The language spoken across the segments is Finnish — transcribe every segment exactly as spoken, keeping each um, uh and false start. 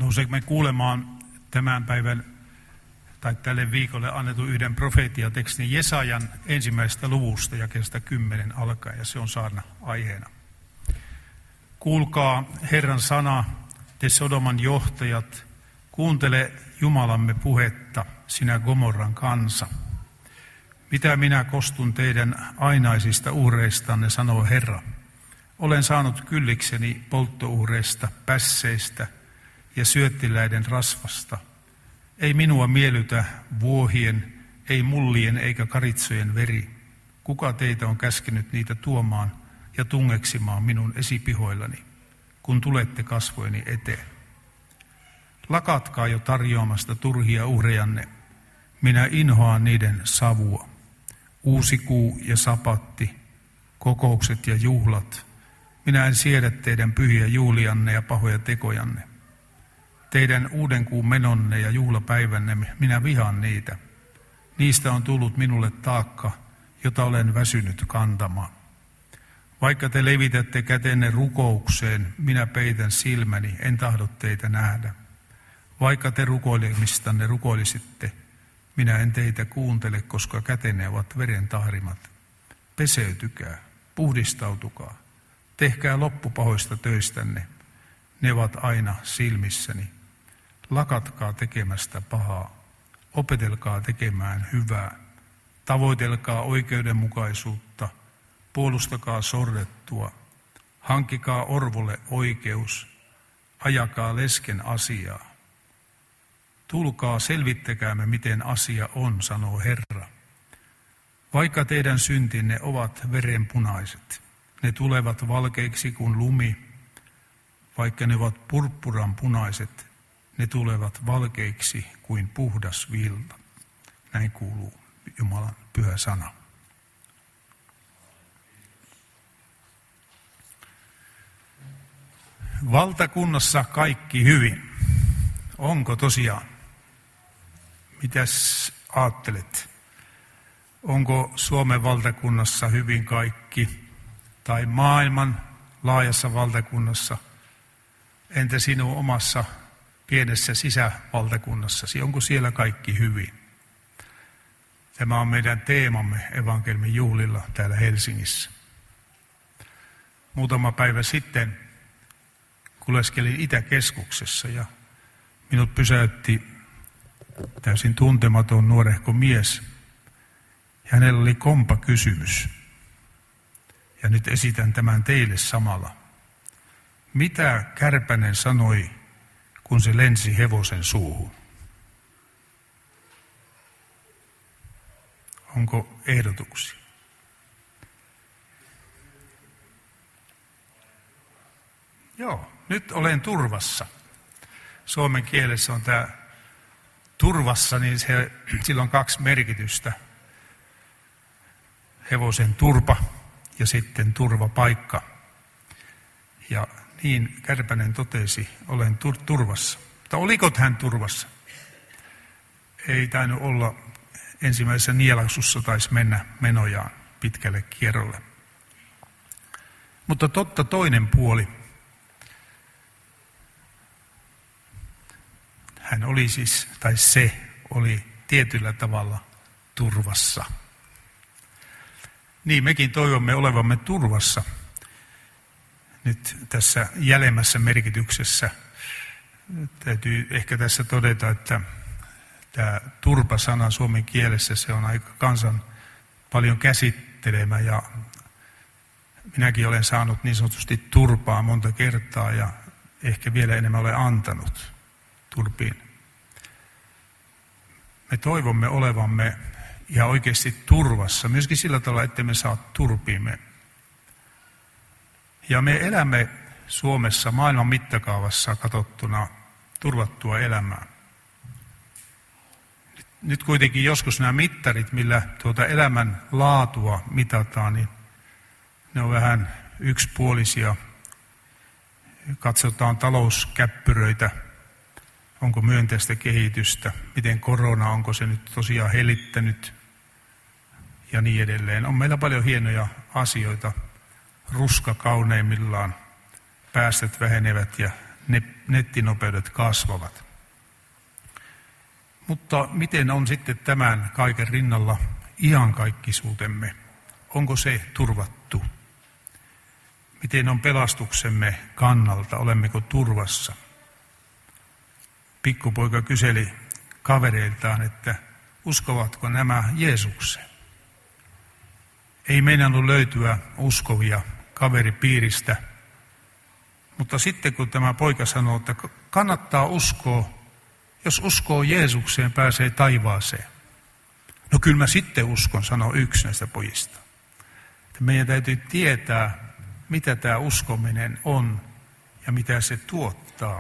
Nousemme kuulemaan tämän päivän tai tälle viikolle annetun yhden profeetiatekstin Jesajan ensimmäisestä luvusta jakeesta kymmenen alkaen, ja se on saarna aiheena. Kuulkaa Herran sana, te Sodoman johtajat, kuuntele Jumalamme puhetta, sinä Gomorran kansa. Mitä minä kostun teidän ainaisista uhreistanne, sanoo Herra. Olen saanut kyllikseni polttouhreista, pässeistä ja syöttiläiden rasvasta. Ei minua miellytä vuohien, ei mullien eikä karitsojen veri. Kuka teitä on käskenyt niitä tuomaan ja tungeksimaan minun esipihoillani, kun tulette kasvojeni eteen? Lakatkaa jo tarjoamasta turhia uhrejanne. Minä inhoan niiden savua. Uusi kuu ja sapatti, kokoukset ja juhlat. Minä en siedä teidän pyhiä juhlianne ja pahoja tekojanne. Teidän uuden kuun menonne ja juhlapäivänne, minä vihaan niitä. Niistä on tullut minulle taakka, jota olen väsynyt kantamaan. Vaikka te levitätte kätenne rukoukseen, minä peitän silmäni, en tahdo teitä nähdä. Vaikka te rukoilemistanne rukoilisitte, minä en teitä kuuntele, koska kätenne ovat veren tahrimat. Peseytykää, puhdistautukaa, tehkää loppu pahoista töistänne, ne ovat aina silmissäni. Lakatkaa tekemästä pahaa, opetelkaa tekemään hyvää, tavoitelkaa oikeudenmukaisuutta, puolustakaa sorrettua, hankkikaa orvolle oikeus, ajakaa lesken asiaa. Tulkaa, selvittäkäämme, miten asia on, sanoo Herra. Vaikka teidän syntinne ovat verenpunaiset, ne tulevat valkeiksi kuin lumi. Vaikka ne ovat purppuran punaiset, ne tulevat valkeiksi kuin puhdas vilta. Näin kuuluu Jumalan pyhä sana. Valtakunnassa kaikki hyvin. Onko tosiaan? Mitäs ajattelet? Onko Suomen valtakunnassa hyvin kaikki? Tai maailman laajassa valtakunnassa? Entä sinun omassa pienessä sisävaltakunnassasi? Onko siellä kaikki hyvin? Tämä on meidän teemamme evankeliumin juhlilla täällä Helsingissä. Muutama päivä sitten kuleskelin Itäkeskuksessa ja minut pysäytti täysin tuntematon nuorehko mies. Ja hänellä oli kompa kysymys. Ja nyt esitän tämän teille samalla. Mitä kärpänen sanoi, kun se lensi hevosen suuhun? Onko ehdotuksia? Joo, nyt olen turvassa. Suomen kielessä on tämä turvassa, niin se, sillä on kaksi merkitystä. Hevosen turpa ja sitten turvapaikka. Ja niin Kärpänen totesi, olen tur- turvassa. Mutta oliko hän turvassa? Ei tainnut olla. Ensimmäisessä nielaksussa taisi mennä menojaan pitkälle kierrolle. Mutta totta toinen puoli. Hän oli siis, tai se oli tietyllä tavalla turvassa. Niin mekin toivomme olevamme turvassa. Nyt tässä jälemmässä merkityksessä täytyy ehkä tässä todeta, että tämä turpa-sana suomen kielessä, se on aika kansan paljon käsittelemä ja minäkin olen saanut niin sanotusti turpaa monta kertaa ja ehkä vielä enemmän olen antanut turpiin. Me toivomme olevamme ihan oikeasti turvassa, myöskin sillä tavalla, että me saa turpiimme. Ja me elämme Suomessa maailman mittakaavassa katsottuna turvattua elämää. Nyt kuitenkin joskus nämä mittarit, millä tuota elämän laatua mitataan, niin ne on vähän yksipuolisia. Katsotaan talouskäppyröitä, onko myönteistä kehitystä, miten korona, onko se nyt tosiaan hellittänyt ja niin edelleen. On meillä paljon hienoja asioita, ruska kauneimmillaan, päästöt vähenevät ja nettinopeudet kasvavat. Mutta miten on sitten tämän kaiken rinnalla iankaikkisuutemme? Onko se turvattu? Miten on pelastuksemme kannalta? Olemmeko turvassa? Pikkupoika kyseli kavereiltaan, että uskovatko nämä Jeesukseen? Ei meinannut löytyä uskovia kaveripiiristä, mutta sitten kun tämä poika sanoo, että kannattaa uskoa, jos uskoo Jeesukseen, pääsee taivaaseen. No kyllä mä sitten uskon, sanoo yksi näistä pojista. Että meidän täytyy tietää, mitä tämä uskominen on ja mitä se tuottaa.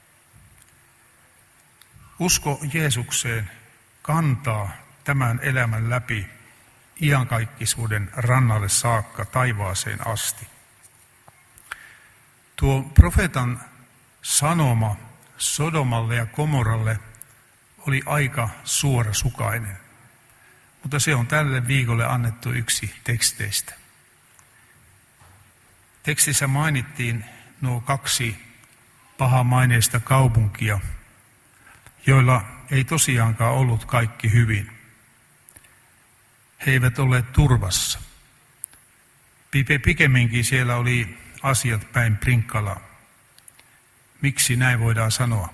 Usko Jeesukseen kantaa tämän elämän läpi iankaikkisuuden rannalle saakka taivaaseen asti. Tuo profeetan sanoma Sodomalle ja Gomoralle oli aika suorasukainen, mutta se on tälle viikolle annettu yksi teksteistä. Tekstissä mainittiin nuo kaksi pahamaineista kaupunkia, joilla ei tosiaankaan ollut kaikki hyvin. He eivät olleet turvassa. Pikemminkin siellä oli asiat päin prinkkalaa. Miksi näin voidaan sanoa?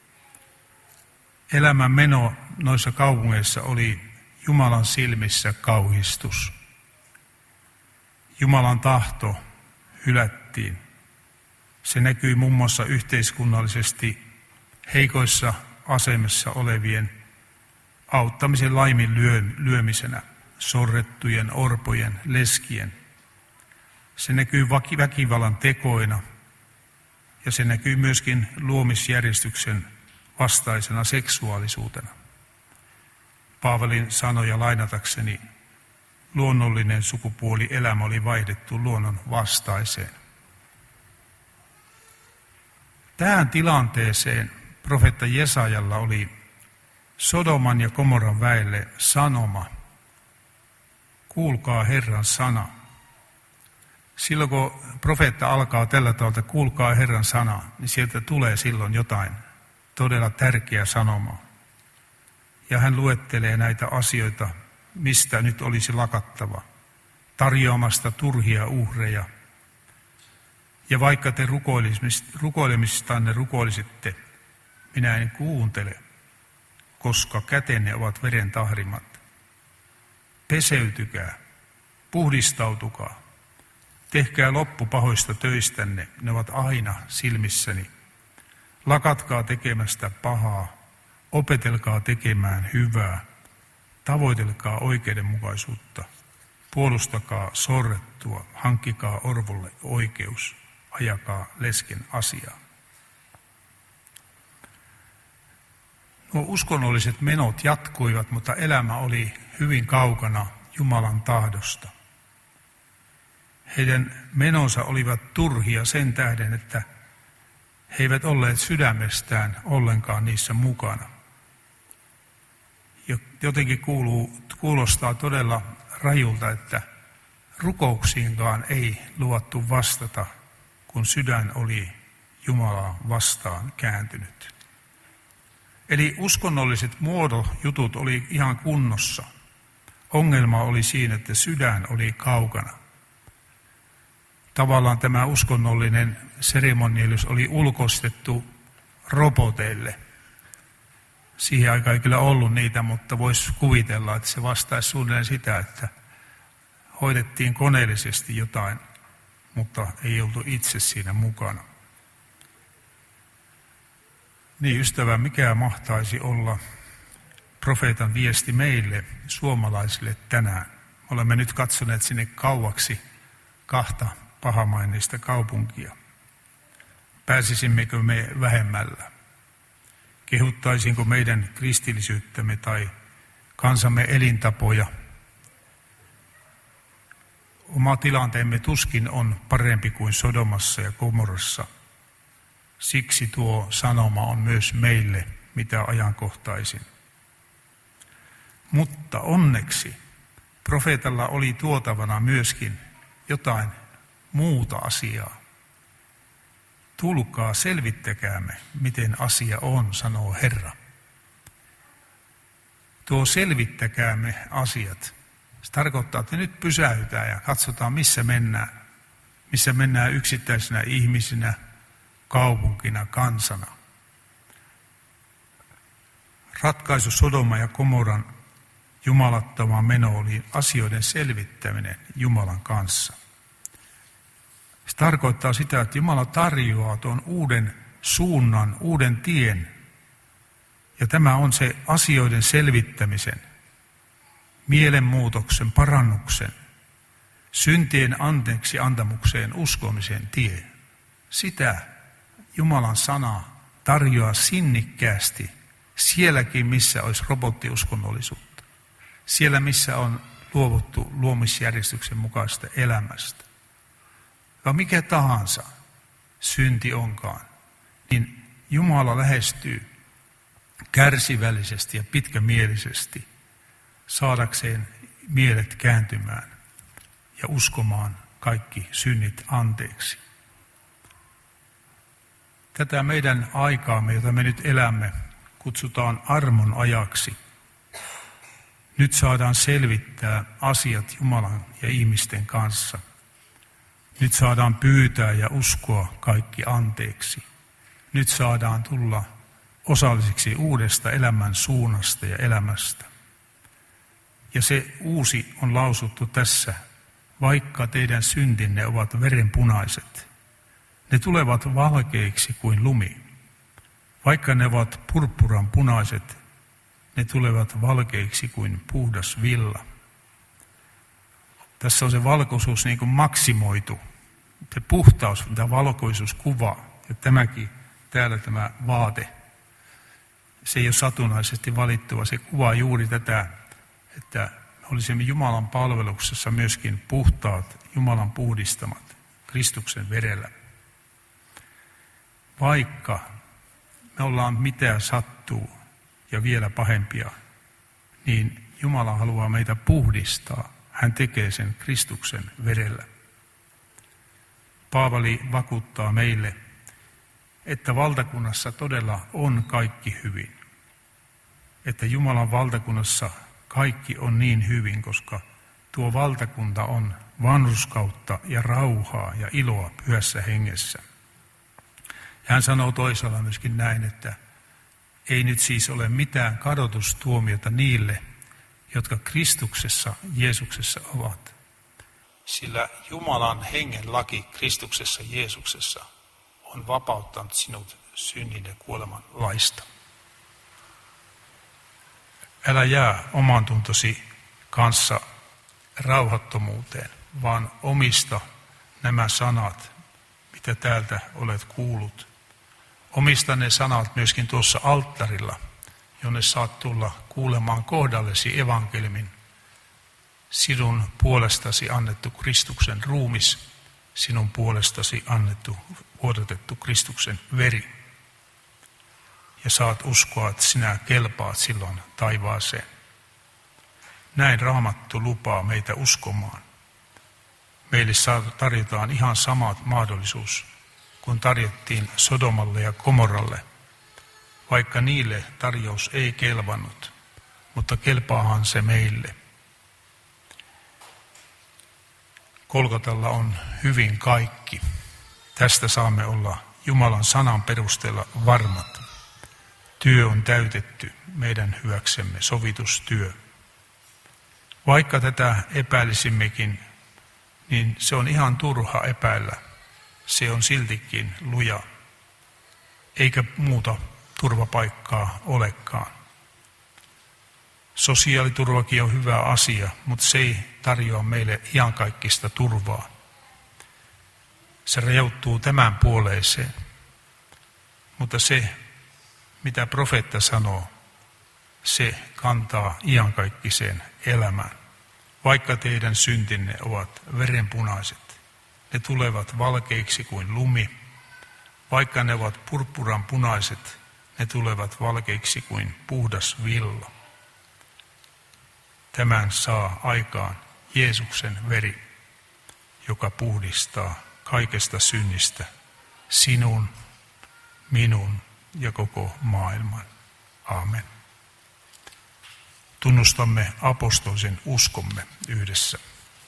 Elämän meno noissa kaupungeissa oli Jumalan silmissä kauhistus. Jumalan tahto hylättiin. Se näkyi muun muassa yhteiskunnallisesti heikoissa asemassa olevien auttamisen laimin lyömisenä, sorrettujen, orpojen, leskien. Se näkyy väkivallan tekoina ja se näkyy myöskin luomisjärjestyksen vastaisena seksuaalisuutena. Paavalin sanoja lainatakseni, luonnollinen sukupuolielämä oli vaihdettu luonnon vastaiseen. Tähän tilanteeseen profeetta Jesajalla oli Sodoman ja Gomoran väelle sanoma, kuulkaa Herran sana. Silloin kun profeetta alkaa tällä tavalla, kuulkaa Herran sana, niin sieltä tulee silloin jotain todella tärkeää sanomaa. Ja hän luettelee näitä asioita, mistä nyt olisi lakattava, tarjoamasta turhia uhreja. Ja vaikka te rukoilemistanne rukoilisitte, minä en kuuntele, koska kätenne ovat veren tahrimat. Peseytykää, puhdistautukaa, tehkää loppu pahoista töistänne, ne ovat aina silmissäni. Lakatkaa tekemästä pahaa, opetelkaa tekemään hyvää, tavoitelkaa oikeudenmukaisuutta, puolustakaa sorrettua, hankkikaa orvolle oikeus, ajakaa lesken asiaa. Nuo uskonnolliset menot jatkuivat, mutta elämä oli hyvin kaukana Jumalan tahdosta. Heidän menonsa olivat turhia sen tähden, että he eivät olleet sydämestään ollenkaan niissä mukana. Jotenkin kuuluu, kuulostaa todella rajulta, että rukouksiinkaan ei luvattu vastata, kun sydän oli Jumalaa vastaan kääntynyt. Eli uskonnolliset muodojutut oli ihan kunnossa. Ongelma oli siinä, että sydän oli kaukana. Tavallaan tämä uskonnollinen seremoniallisuus oli ulkoistettu roboteille. Siihen aikaan ei kyllä ollut niitä, mutta voisi kuvitella, että se vastaisi suunnilleen sitä, että hoidettiin koneellisesti jotain, mutta ei oltu itse siinä mukana. Niin ystävä, mikä mahtaisi olla profeetan viesti meille, suomalaisille tänään? Olemme nyt katsoneet sinne kauaksi kahta pahamaineista kaupunkia. Pääsisimmekö me vähemmällä? Kehuttaisinko meidän kristillisyyttämme tai kansamme elintapoja? Oma tilanteemme tuskin on parempi kuin Sodomassa ja Gomorrassa. Siksi tuo sanoma on myös meille mitä ajankohtaisin. Mutta onneksi profeetalla oli tuotavana myöskin jotain muuta asiaa. tulkaa selvittäkäämme, miten asia on, sanoo Herra. Tuo selvittäkäämme asiat. Se tarkoittaa, että nyt pysäytään ja katsotaan, missä mennään. Missä mennään yksittäisenä ihmisinä, kaupunkina, kansana. Ratkaisu Sodoma ja Gomoran jumalattavaan meno oli asioiden selvittäminen Jumalan kanssa. Se tarkoittaa sitä, että Jumala tarjoaa tuon uuden suunnan, uuden tien. Ja tämä on se asioiden selvittämisen, mielenmuutoksen, parannuksen, syntien anteeksi antamukseen uskomisen tie. Sitä Jumalan sana tarjoaa sinnikkäästi sielläkin, missä olisi robottiuskonnollisuutta. Siellä, missä on luovuttu luomisjärjestyksen mukaista elämästä. Ja mikä tahansa synti onkaan, niin Jumala lähestyy kärsivällisesti ja pitkämielisesti saadakseen mielet kääntymään ja uskomaan kaikki synnit anteeksi. Tätä meidän aikaamme, jota me nyt elämme, kutsutaan armon ajaksi. Nyt saadaan selvittää asiat Jumalan ja ihmisten kanssa. Nyt saadaan pyytää ja uskoa kaikki anteeksi. Nyt saadaan tulla osallisiksi uudesta elämän suunnasta ja elämästä. Ja se uusi on lausuttu tässä, vaikka teidän syntinne ovat verenpunaiset. Ne tulevat valkeiksi kuin lumi. Vaikka ne ovat purppuran punaiset, ne tulevat valkeiksi kuin puhdas villa. Tässä on se valkoisuus niin kuin maksimoitu. Se puhtaus, mitä valkoisuus kuvaa. Ja tämäkin, täällä tämä vaate, se ei ole satunnaisesti valittua. Se kuvaa juuri tätä, että me olisimme Jumalan palveluksessa myöskin puhtaat, Jumalan puhdistamat, Kristuksen verellä. Vaikka me ollaan mitä sattuu ja vielä pahempia, niin Jumala haluaa meitä puhdistaa. Hän tekee sen Kristuksen verellä. Paavali vakuuttaa meille, että valtakunnassa todella on kaikki hyvin. Että Jumalan valtakunnassa kaikki on niin hyvin, koska tuo valtakunta on vanhurskautta ja rauhaa ja iloa pyhässä hengessä. Ja hän sanoo toisaalla myöskin näin, että ei nyt siis ole mitään kadotustuomiota niille, jotka Kristuksessa, Jeesuksessa ovat. Sillä Jumalan hengen laki Kristuksessa, Jeesuksessa on vapauttanut sinut synnin ja kuoleman laista. Älä jää oman tuntosi kanssa rauhattomuuteen, vaan omista nämä sanat, mitä täältä olet kuullut. Omista ne sanat myöskin tuossa alttarilla, jonne saat tulla kuulemaan kohdallesi evankeliumin. Sinun puolestasi annettu Kristuksen ruumis, sinun puolestasi annettu, vuodatettu Kristuksen veri. Ja saat uskoa, että sinä kelpaat silloin taivaaseen. Näin Raamattu lupaa meitä uskomaan. Meille tarjotaan ihan samat mahdollisuus, kun tarjottiin Sodomalle ja Gomoralle, vaikka niille tarjous ei kelvannut, mutta kelpaahan se meille. Golgotalla on hyvin kaikki. Tästä saamme olla Jumalan sanan perusteella varmat. Työ on täytetty meidän hyväksemme, sovitustyö. Vaikka tätä epäilisimmekin, niin se on ihan turha epäillä. Se on siltikin luja, eikä muuta turvapaikkaa olekaan. Sosiaaliturvakin on hyvä asia, mutta se ei tarjoa meille iankaikkista turvaa. Se rajoittuu tämän puoleiseen. Mutta se, mitä profeetta sanoo, se kantaa iankaikkiseen elämään. Vaikka teidän syntinne ovat verenpunaiset, ne tulevat valkeiksi kuin lumi. Vaikka ne ovat purppuran punaiset, ne tulevat valkeiksi kuin puhdas villa. Tämän saa aikaan Jeesuksen veri, joka puhdistaa kaikesta synnistä sinun, minun ja koko maailman. Aamen. Tunnustamme apostolisen uskomme yhdessä.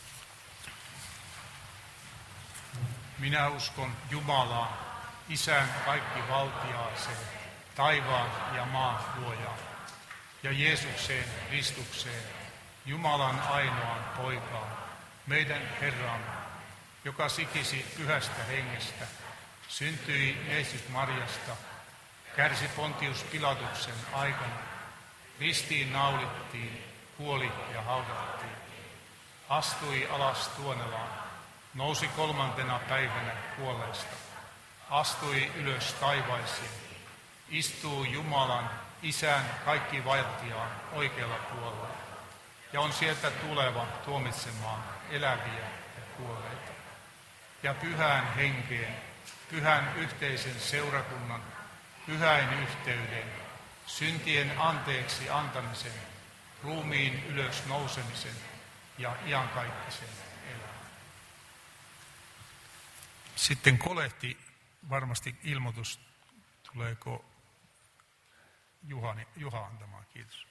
Minä uskon Jumalaan, Isän kaikki valtiaaseen, taivaan ja maan luojaan, ja Jeesukseen Kristukseen, Jumalan ainoaan poikaan, meidän Herramme, joka sikisi pyhästä hengestä, syntyi Jeesus Marjasta, kärsi Pontius Pilatuksen aikana, ristiin naulittiin, kuoli ja haudattiin, astui alas tuonelaan, nousi kolmantena päivänä kuolleista, astui ylös taivaisiin, istuu Jumalan, Isän kaikki valtiaan oikealla puolella, ja on sieltä tuleva tuomitsemaan eläviä ja kuolleita. Ja pyhään henkeen, pyhän yhteisen seurakunnan, pyhäin yhteyden, syntien anteeksi antamisen, ruumiin ylös nousemisen ja iankaikkisen elämän. Sitten kolehti, varmasti ilmoitus, tuleeko Juha, Juha antamaan. Kiitos.